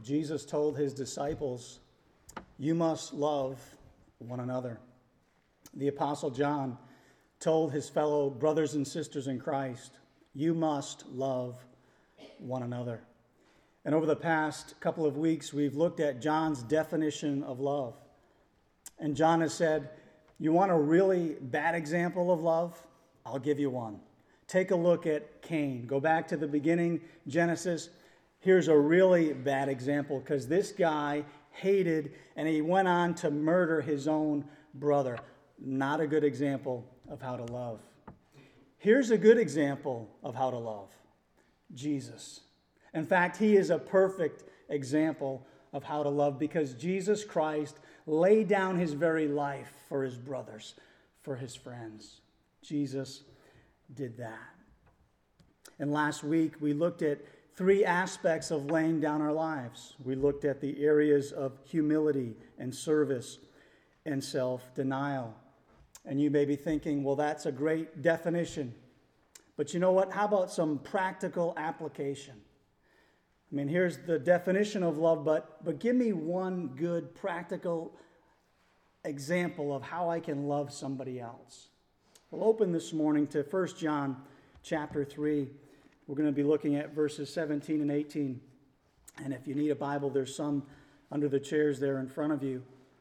Jesus told his disciples, "You must love one another." The Apostle John told his fellow brothers and sisters in Christ, "You must love one another." And over the past couple of weeks, we've looked at John's definition of love. And John has said, you want a really bad example of love? I'll give you one. Take a look at Cain. Go back to the beginning, Genesis. Here's a really bad example because this guy hated and he went on to murder his own brother. Not a good example of how to love. Here's a good example of how to love. Jesus. In fact, he is a perfect example of how to love because Jesus Christ laid down his very life for his brothers, for his friends. Jesus did that. And last week, we looked at 3 aspects of laying down our lives. We looked at the areas of humility and service and self-denial. And you may be thinking, well, that's a great definition. But you know what? How about some practical application? I mean, here's the definition of love, but give me one good practical example of how I can love somebody else. We'll open this morning to 1 John chapter 3. We're going to be looking at verses 17 and 18. And if you need a Bible, there's some under the chairs there in front of you.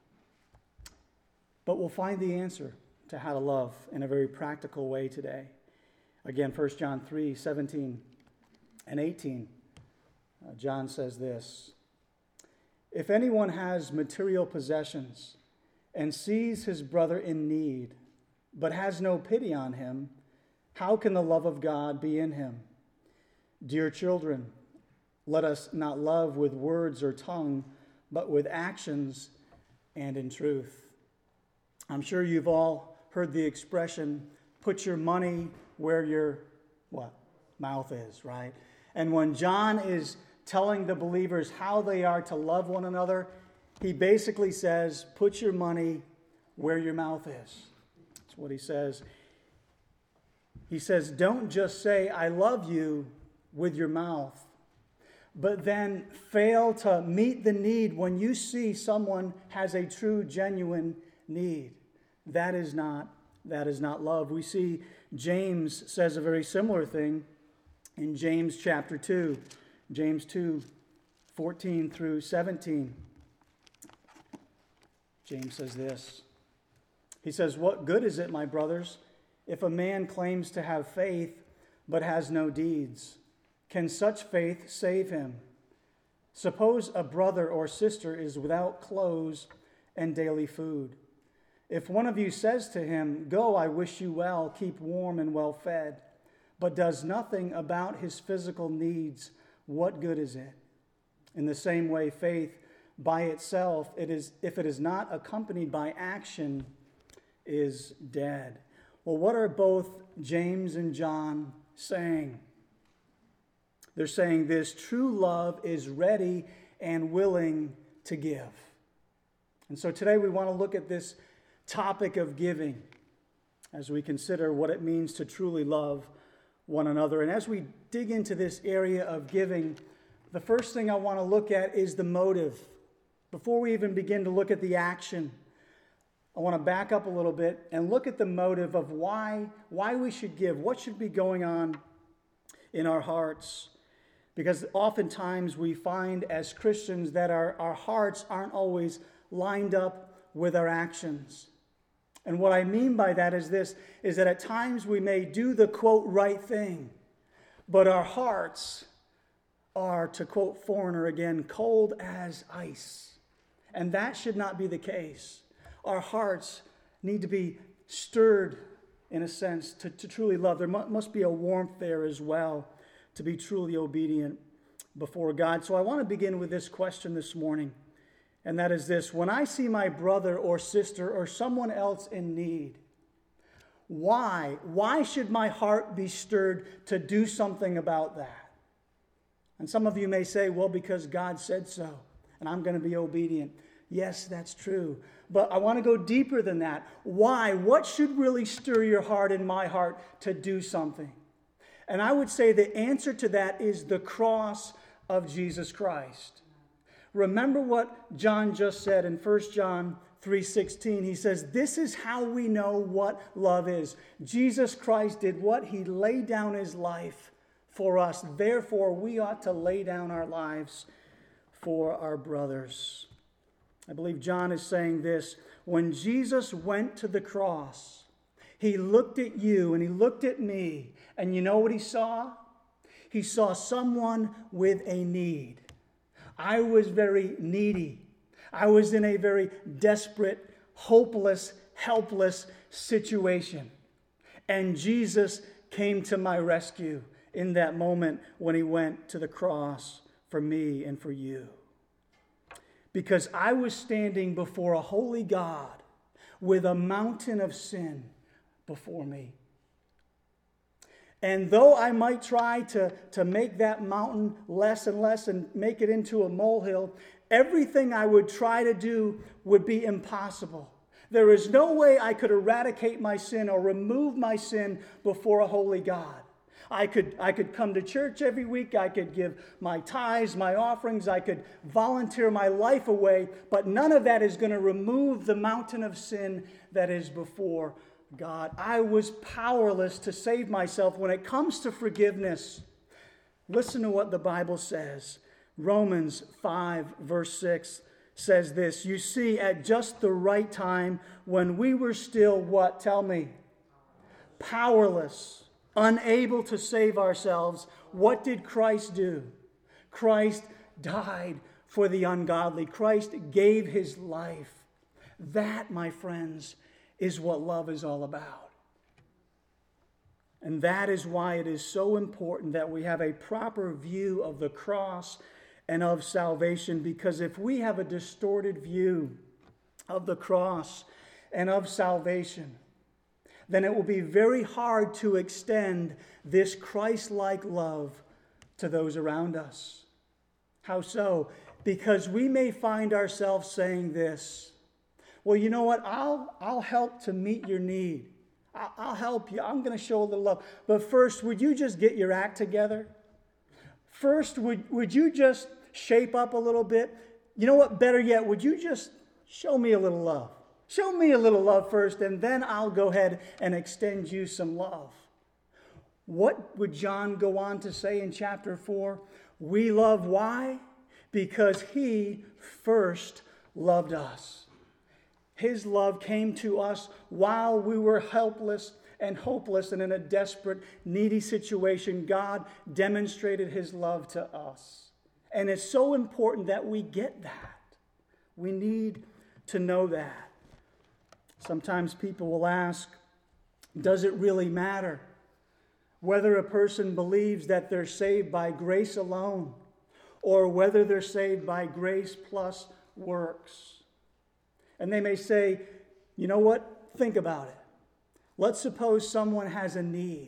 But we'll find the answer to how to love in a very practical way today. Again, 1 John 3, 17 and 18. John says this, "If anyone has material possessions and sees his brother in need, but has no pity on him, how can the love of God be in him? Dear children, let us not love with words or tongue, but with actions and in truth." I'm sure you've all heard the expression, put your money where your mouth is, right? And when John is telling the believers how they are to love one another, he basically says, put your money where your mouth is. That's what he says. He says, don't just say, I love you with your mouth, but then fail to meet the need when you see someone has a true, genuine need. That is not love. We see James says a very similar thing in James chapter 2. James 2, 14 through 17. James says this. He says, "What good is it, my brothers, if a man claims to have faith but has no deeds? Can such faith save him? Suppose a brother or sister is without clothes and daily food. If one of you says to him, 'Go, I wish you well, keep warm and well fed,' but does nothing about his physical needs, what good is it? In the same way, faith by itself, if it is not accompanied by action, is dead." Well, what are both James and John saying? They're saying this: true love is ready and willing to give. And so today we want to look at this topic of giving as we consider what it means to truly love one another. And as we dig into this area of giving, the first thing I want to look at is the motive. Before we even begin to look at the action, I want to back up a little bit and look at the motive of why we should give, what should be going on in our hearts. Because oftentimes we find as Christians that our hearts aren't always lined up with our actions. And what I mean by that is this, is that at times we may do the, quote, right thing, but our hearts are, to quote Foreigner again, cold as ice. And that should not be the case. Our hearts need to be stirred, in a sense, to truly love. There must be a warmth there as well to be truly obedient before God. So I want to begin with this question this morning. And that is this: when I see my brother or sister or someone else in need, why? Why should my heart be stirred to do something about that? And some of you may say, well, because God said so, and I'm going to be obedient. Yes, that's true. But I want to go deeper than that. Why? What should really stir your heart and my heart to do something? And I would say the answer to that is the cross of Jesus Christ. Remember what John just said in 1 John 3:16. He says, this is how we know what love is. Jesus Christ did what? He laid down his life for us. Therefore, we ought to lay down our lives for our brothers. I believe John is saying this. When Jesus went to the cross, he looked at you and he looked at me. And you know what he saw? He saw someone with a need. I was very needy. I was in a very desperate, hopeless, helpless situation. And Jesus came to my rescue in that moment when he went to the cross for me and for you. Because I was standing before a holy God with a mountain of sin before me. And though I might try to make that mountain less and less and make it into a molehill, everything I would try to do would be impossible. There is no way I could eradicate my sin or remove my sin before a holy God. I could come to church every week. I could give my tithes, my offerings. I could volunteer my life away. But none of that is going to remove the mountain of sin that is before God. I was powerless to save myself. When it comes to forgiveness, listen to what the Bible says. Romans 5 verse 6 says this. You see, at just the right time, when we were still what? Tell me. Powerless, unable to save ourselves, what did Christ do? Christ died for the ungodly. Christ gave his life. That, my friends, is what love is all about. And that is why it is so important that we have a proper view of the cross and of salvation, because if we have a distorted view of the cross and of salvation, then it will be very hard to extend this Christ-like love to those around us. How so? Because we may find ourselves saying this, well, you know what? I'll help to meet your need. I'll help you. I'm going to show a little love. But first, would you just get your act together? First, would you just shape up a little bit? You know what? Better yet, would you just show me a little love? Show me a little love first, and then I'll go ahead and extend you some love. What would John go on to say in chapter 4? We love, why? Because he first loved us. His love came to us while we were helpless and hopeless and in a desperate, needy situation. God demonstrated his love to us. And it's so important that we get that. We need to know that. Sometimes people will ask, does it really matter whether a person believes that they're saved by grace alone or whether they're saved by grace plus works? And they may say, you know what? Think about it. Let's suppose someone has a need.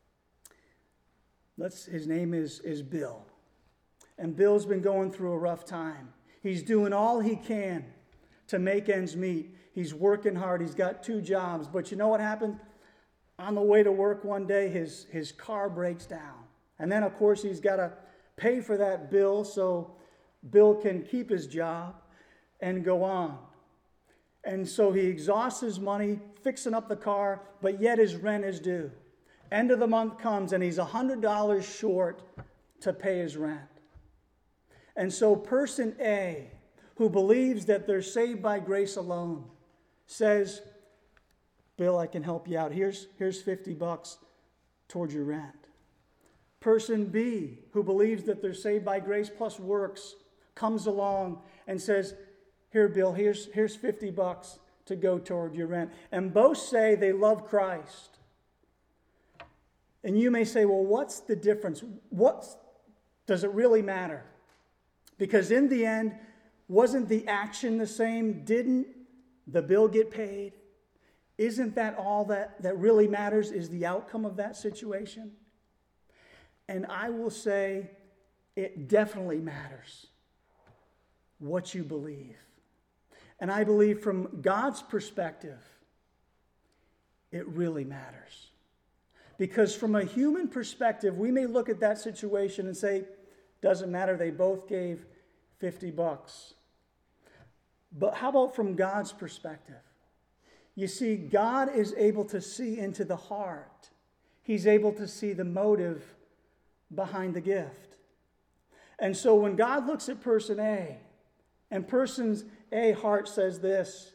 His name is Bill. And Bill's been going through a rough time. He's doing all he can to make ends meet. He's working hard. He's got 2 jobs. But you know what happened? On the way to work one day, his car breaks down. And then, of course, he's got to pay for that bill so Bill can keep his job and go on. And so he exhausts his money fixing up the car, but yet his rent is due. End of the month comes and he's $100 short to pay his rent. And so person A, who believes that they're saved by grace alone, says, Bill, I can help you out. Here's $50 towards your rent. Person B, who believes that they're saved by grace plus works, comes along and says, here, Bill, here's $50 to go toward your rent. And both say they love Christ. And you may say, well, what's the difference? Does it really matter? Because in the end, wasn't the action the same? Didn't the bill get paid? Isn't that all that really matters, is the outcome of that situation? And I will say it definitely matters what you believe. And I believe from God's perspective, it really matters. Because from a human perspective, we may look at that situation and say, doesn't matter, they both gave $50. But how about from God's perspective? You see, God is able to see into the heart. He's able to see the motive behind the gift. And so when God looks at person A, and person A heart says this,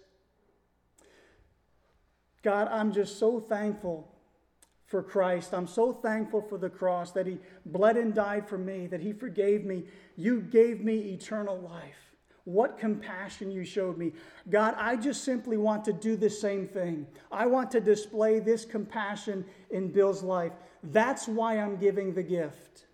God, I'm just so thankful for Christ. I'm so thankful for the cross, that he bled and died for me, that he forgave me. You gave me eternal life. What compassion you showed me. God, I just simply want to do the same thing. I want to display this compassion in Bill's life. That's why I'm giving the gift.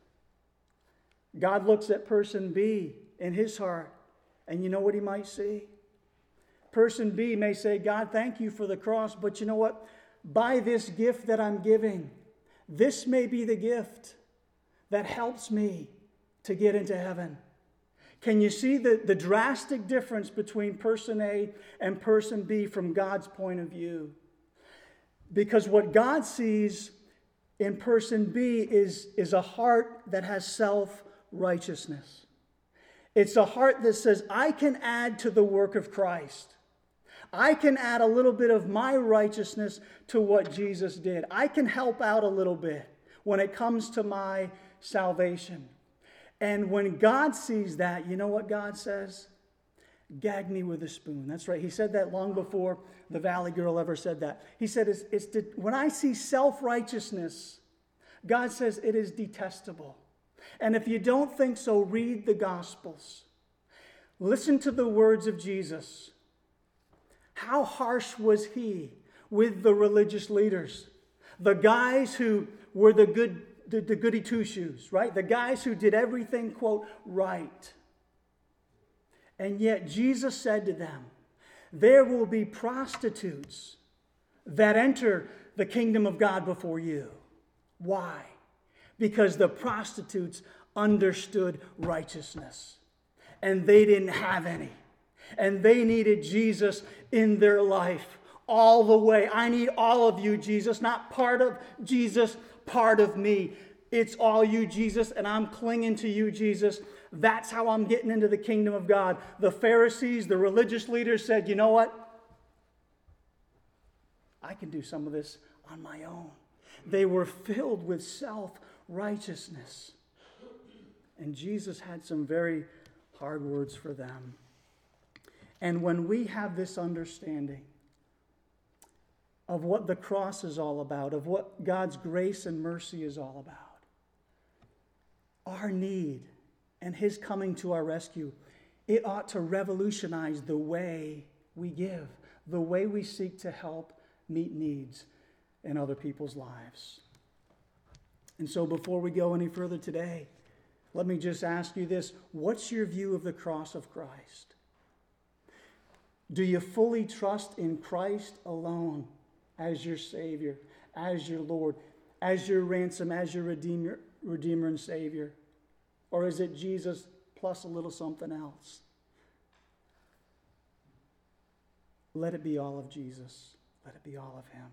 God looks at person B in his heart, and you know what he might see? Person B may say, God, thank you for the cross, but you know what? By this gift that I'm giving, this may be the gift that helps me to get into heaven. Can you see the drastic difference between person A and person B from God's point of view? Because what God sees in person B is a heart that has self-righteousness. It's a heart that says, I can add to the work of Christ. I can add a little bit of my righteousness to what Jesus did. I can help out a little bit when it comes to my salvation. And when God sees that, you know what God says? Gag me with a spoon. That's right. He said that long before the Valley Girl ever said that. He said, when I see self-righteousness, God says it is detestable. And if you don't think so, read the Gospels. Listen to the words of Jesus. How harsh was he with the religious leaders? The guys who were the goody two-shoes, right? The guys who did everything, quote, right. And yet Jesus said to them, there will be prostitutes that enter the kingdom of God before you. Why? Because the prostitutes understood righteousness, and they didn't have any. And they needed Jesus in their life all the way. I need all of you, Jesus, not part of Jesus, part of me. It's all you, Jesus, and I'm clinging to you, Jesus. That's how I'm getting into the kingdom of God. The Pharisees, the religious leaders said, you know what? I can do some of this on my own. They were filled with self-righteousness. And Jesus had some very hard words for them. And when we have this understanding of what the cross is all about, of what God's grace and mercy is all about, our need and his coming to our rescue, it ought to revolutionize the way we give, the way we seek to help meet needs in other people's lives. And so before we go any further today, let me just ask you this. What's your view of the cross of Christ? Do you fully trust in Christ alone as your Savior, as your Lord, as your ransom, as your Redeemer and Savior? Or is it Jesus plus a little something else? Let it be all of Jesus. Let it be all of him.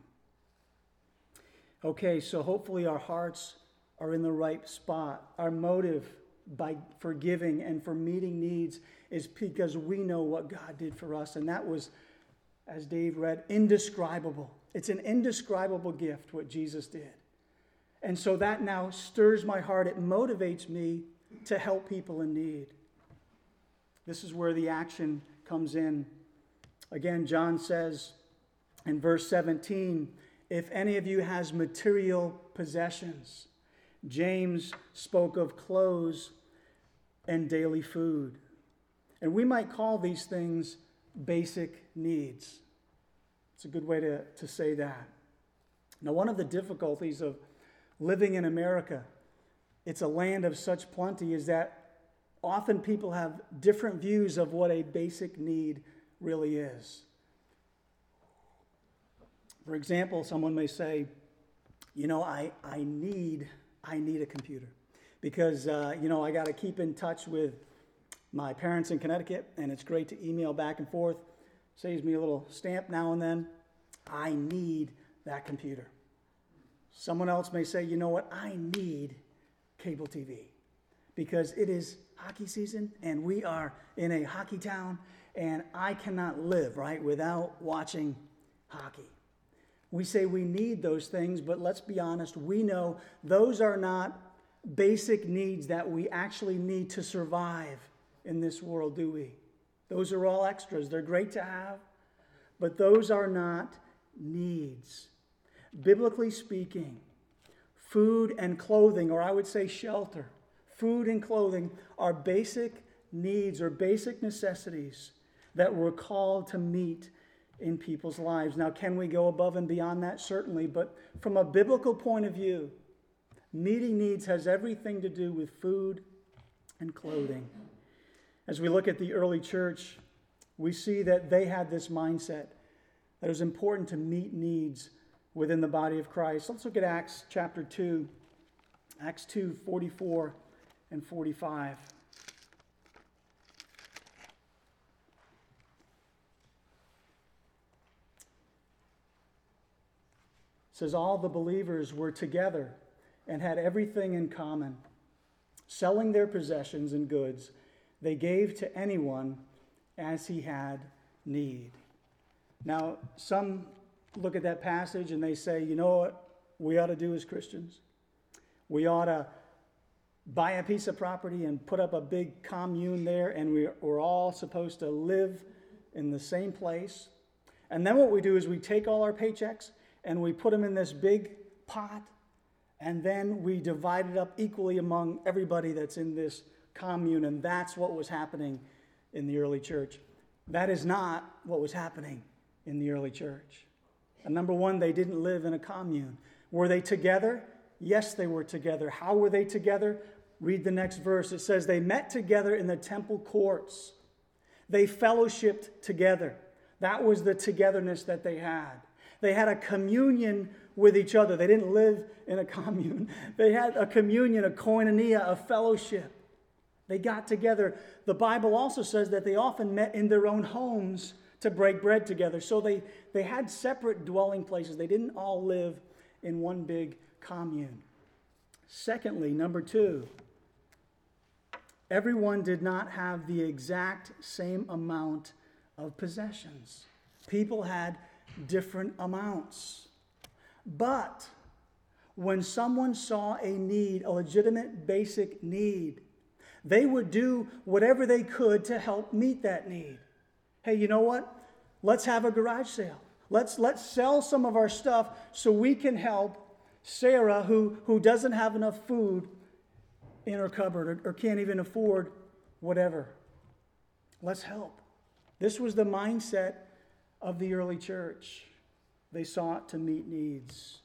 Okay, so hopefully our hearts are in the right spot. Our motive for giving and for meeting needs is because we know what God did for us. And that was, as Dave read, indescribable. It's an indescribable gift what Jesus did. And so that now stirs my heart. It motivates me to help people in need. This is where the action comes in. Again, John says in verse 17, if any of you has material possessions, James spoke of clothes and daily food. And we might call these things basic needs. It's a good way to say that. Now, one of the difficulties of living in America, it's a land of such plenty, is that often people have different views of what a basic need really is. For example, someone may say, you know, I need a computer because, I got to keep in touch with my parents in Connecticut, and it's great to email back and forth. Saves me a little stamp now and then. I need that computer. Someone else may say, you know what, I need cable TV because it is hockey season and we are in a hockey town, and I cannot live, right, without watching hockey. We say we need those things, but let's be honest, we know those are not basic needs that we actually need to survive in this world, do we? Those are all extras. They're great to have, but those are not needs. Biblically speaking, food and clothing, or I would say shelter, food and clothing are basic needs or basic necessities that we're called to meet in people's lives. Now, can we go above and beyond that? Certainly, but from a biblical point of view, meeting needs has everything to do with food and clothing. As we look at the early church, we see that they had this mindset that it was important to meet needs within the body of Christ. Let's look at Acts chapter 2, Acts 2, 44 and 45. It says, all the believers were together and had everything in common. Selling their possessions and goods, they gave to anyone as he had need. Now, some look at that passage and they say, you know what we ought to do as Christians? We ought to buy a piece of property and put up a big commune there, and we're all supposed to live in the same place. And then what we do is we take all our paychecks and we put them in this big pot, and then we divide it up equally among everybody that's in this commune. And that's what was happening in the early church. That is not what was happening in the early church. And number one, they didn't live in a commune. Were they together? Yes, they were together. How were they together? Read the next verse. It says they met together in the temple courts. They fellowshipped together. That was the togetherness that they had. They had a communion with each other. They didn't live in a commune. They had a communion, a koinonia, a fellowship. They got together. The Bible also says that they often met in their own homes to break bread together. So they had separate dwelling places. They didn't all live in one big commune. Secondly, number two, everyone did not have the exact same amount of possessions. People had different amounts. But when someone saw a need, a legitimate basic need, they would do whatever they could to help meet that need. Hey, you know what? Let's have a garage sale. Let's sell some of our stuff so we can help Sarah, who doesn't have enough food in her cupboard or can't even afford whatever. Let's help. This was the mindset of the early church. They sought to meet needs.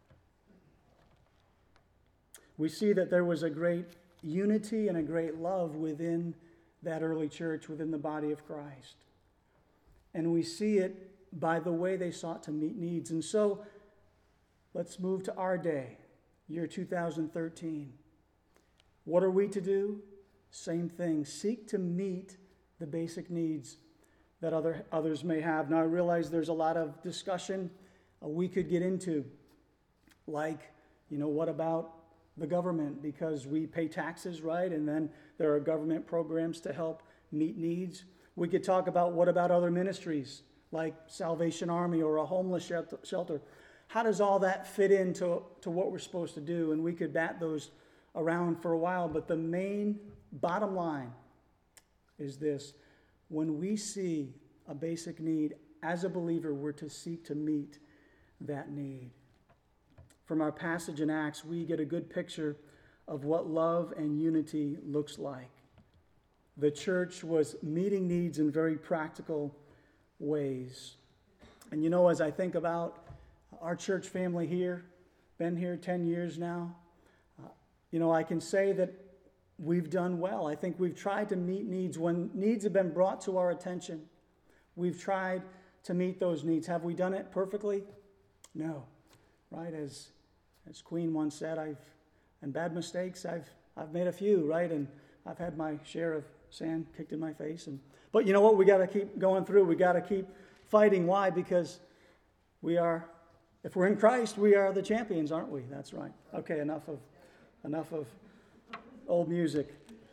We see that there was a great unity and a great love within that early church, within the body of Christ. And we see it by the way they sought to meet needs. And so, let's move to our day, year 2013. What are we to do? Same thing. Seek to meet the basic needs that others may have. Now, I realize there's a lot of discussion we could get into, like, what about the government? Because we pay taxes, right? And then there are government programs to help meet needs. We could talk about what about other ministries, like Salvation Army or a homeless shelter. How does all that fit into what we're supposed to do? And we could bat those around for a while, but the main bottom line is this. When we see a basic need, as a believer, we're to seek to meet that need. From our passage in Acts, we get a good picture of what love and unity looks like. The church was meeting needs in very practical ways. And as I think about our church family here, been here 10 years now, I can say that we've done well. I think we've tried to meet needs. When needs have been brought to our attention, we've tried to meet those needs. Have we done it perfectly? No. Right? As Queen once said, and bad mistakes, I've made a few, right? And I've had my share of sand kicked in my face. But you know what? We got to keep going through. We got to keep fighting. Why? Because if we're in Christ, we are the champions, aren't we? That's right. Okay, enough of old music.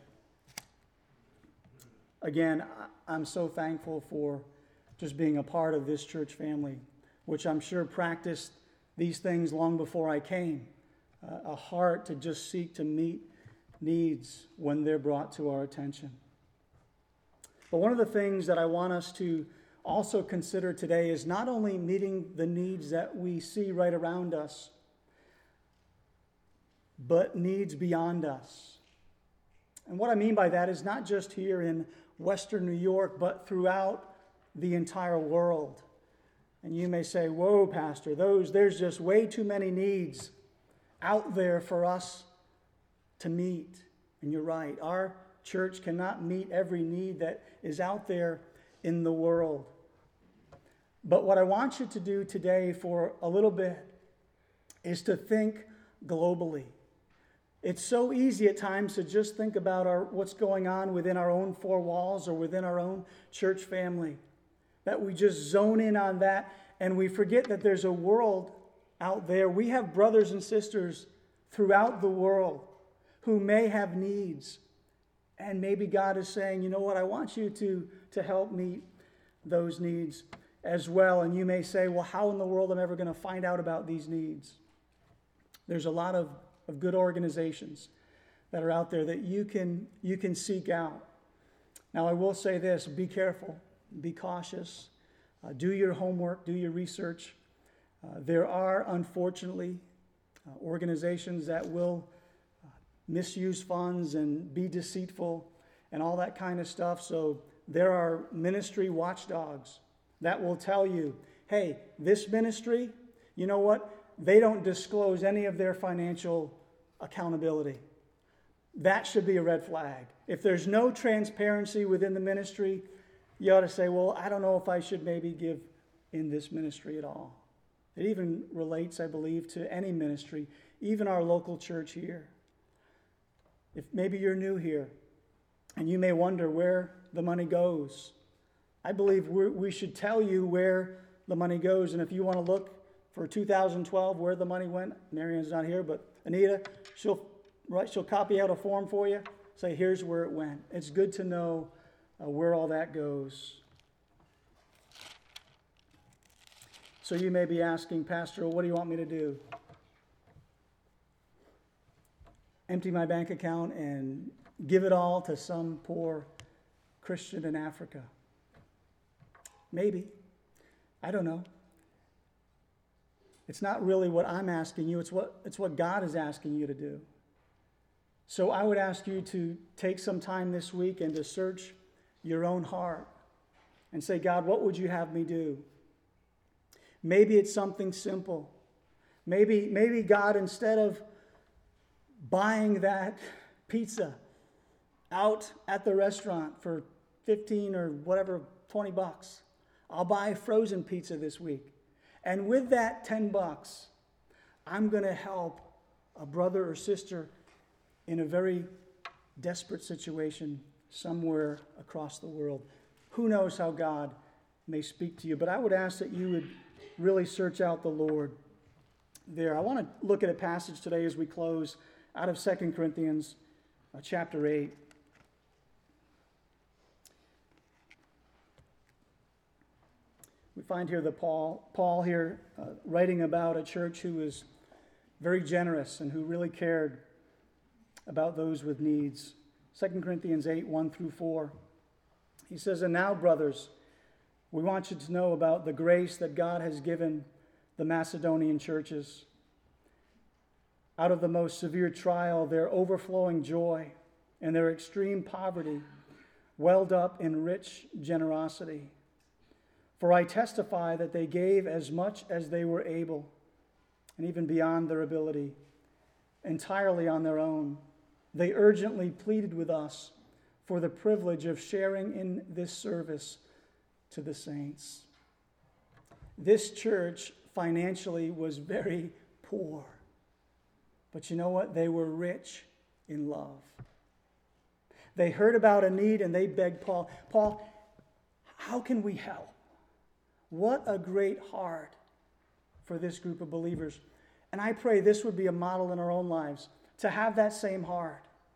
Again, I'm so thankful for just being a part of this church family, which I'm sure practiced these things long before I came. A heart to just seek to meet needs when they're brought to our attention. But one of the things that I want us to also consider today is not only meeting the needs that we see right around us, but needs beyond us. And what I mean by that is not just here in Western New York, but throughout the entire world. And you may say, whoa, Pastor, there's just way too many needs out there for us to meet. And you're right. Our church cannot meet every need that is out there in the world. But what I want you to do today for a little bit is to think globally. It's so easy at times to just think about what's going on within our own four walls or within our own church family, that we just zone in on that and we forget that there's a world out there. We have brothers and sisters throughout the world who may have needs. And maybe God is saying, you know what, I want you to help meet those needs as well. And you may say, well, how in the world am I ever going to find out about these needs? There's a lot of good organizations that are out there that you can seek out. Now, I will say this, be careful, be cautious, do your homework, do your research. There are, unfortunately, organizations that will misuse funds and be deceitful and all that kind of stuff. So there are ministry watchdogs that will tell you, hey, this ministry, you know what? They don't disclose any of their financial accountability. That should be a red flag. If there's no transparency within the ministry, you ought to say, well, I don't know if I should maybe give in this ministry at all. It even relates, I believe, to any ministry, even our local church here. If maybe you're new here and you may wonder where the money goes, I believe we should tell you where the money goes. And if you want to look for 2012 where the money went, Marianne's not here, but Anita, she'll copy out a form for you, say here's where it went. It's good to know where all that goes. So you may be asking, Pastor, what do you want me to do? Empty my bank account and give it all to some poor Christian in Africa? Maybe. I don't know. It's not really what I'm asking you. It's what God is asking you to do. So I would ask you to take some time this week and to search your own heart and say, God, what would you have me do? Maybe it's something simple. Maybe God, instead of buying that pizza out at the restaurant for 15 or whatever, $20, I'll buy frozen pizza this week. And with that $10, I'm going to help a brother or sister in a very desperate situation somewhere across the world. Who knows how God may speak to you, but I would ask that you would really search out the Lord there. I want to look at a passage today as we close out of 2 Corinthians chapter 8. We find here that Paul here writing about a church who was very generous and who really cared about those with needs. 2 Corinthians 8, 1 through 4. He says, and now, brothers, we want you to know about the grace that God has given the Macedonian churches. Out of the most severe trial, their overflowing joy and their extreme poverty welled up in rich generosity. For I testify that they gave as much as they were able, and even beyond their ability, entirely on their own. They urgently pleaded with us for the privilege of sharing in this service to the saints. This church financially was very poor. But you know what? They were rich in love. They heard about a need and they begged Paul, how can we help? What a great heart for this group of believers. And I pray this would be a model in our own lives, to have that same heart.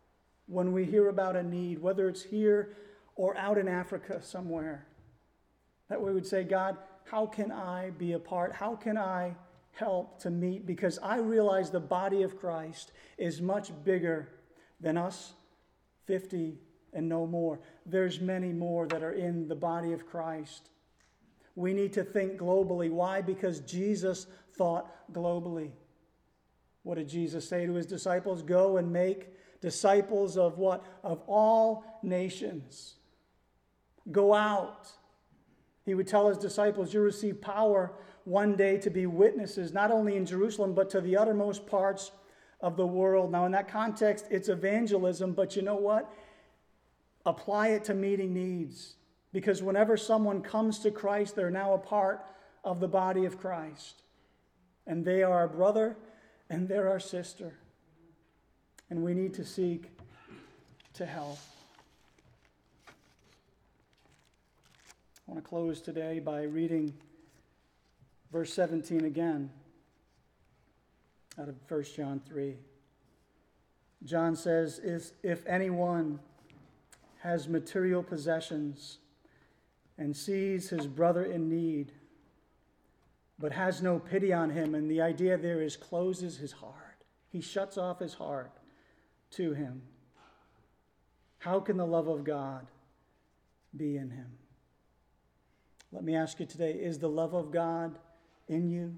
when we hear about a need, whether it's here or out in Africa somewhere, that we would say, God, how can I be a part? How can I help to meet? Because I realize the body of Christ is much bigger than us 50 and no more. There's many more that are in the body of Christ. We need to think globally. Why? Because Jesus thought globally. What did Jesus say to his disciples? Go and make disciples of what? Of all nations. Go out. He would tell his disciples, you'll receive power one day to be witnesses, not only in Jerusalem, but to the uttermost parts of the world. Now, in that context, it's evangelism, but you know what? Apply it to meeting needs. Because whenever someone comes to Christ, they're now a part of the body of Christ. And they are our brother and they're our sister. And we need to seek to help. I want to close today by reading verse 17 again out of 1 John 3. John says, if anyone has material possessions and sees his brother in need, but has no pity on him, and the idea there is closes his heart. He shuts off his heart to him. How can the love of God be in him? Let me ask you today, is the love of God in you?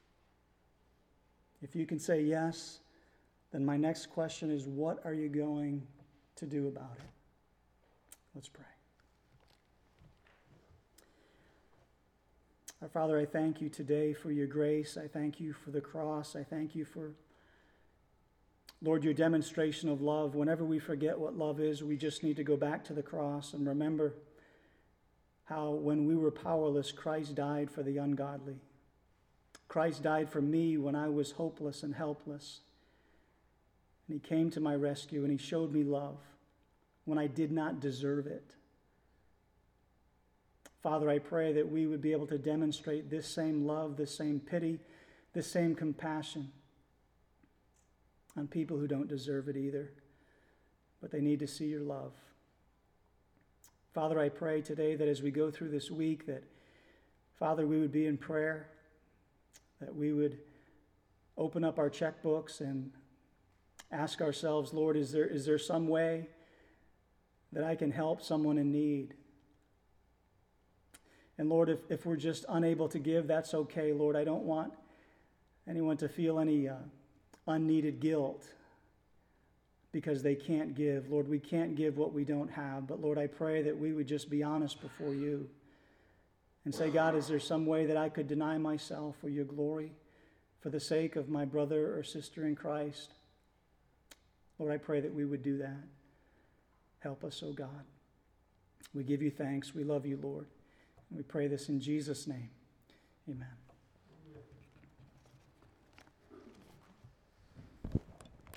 If you can say yes, then my next question is, what are you going to do about it? Let's pray. Our Father, I thank you today for your grace. I thank you for the cross. I thank you for, Lord, your demonstration of love. Whenever we forget what love is, we just need to go back to the cross and remember how when we were powerless, Christ died for the ungodly. Christ died for me when I was hopeless and helpless. And he came to my rescue and he showed me love when I did not deserve it. Father, I pray that we would be able to demonstrate this same love, this same pity, this same compassion on people who don't deserve it either, but they need to see your love. Father, I pray today that as we go through this week, that, Father, we would be in prayer, that we would open up our checkbooks and ask ourselves, Lord, is there some way that I can help someone in need? And Lord, if we're just unable to give, that's okay. Lord, I don't want anyone to feel any unneeded guilt because they can't give. Lord, we can't give what we don't have. But Lord, I pray that we would just be honest before you and say, God, is there some way that I could deny myself for your glory, for the sake of my brother or sister in Christ? Lord, I pray that we would do that. Help us, oh God. We give you thanks. We love you, Lord. And we pray this in Jesus' name. Amen.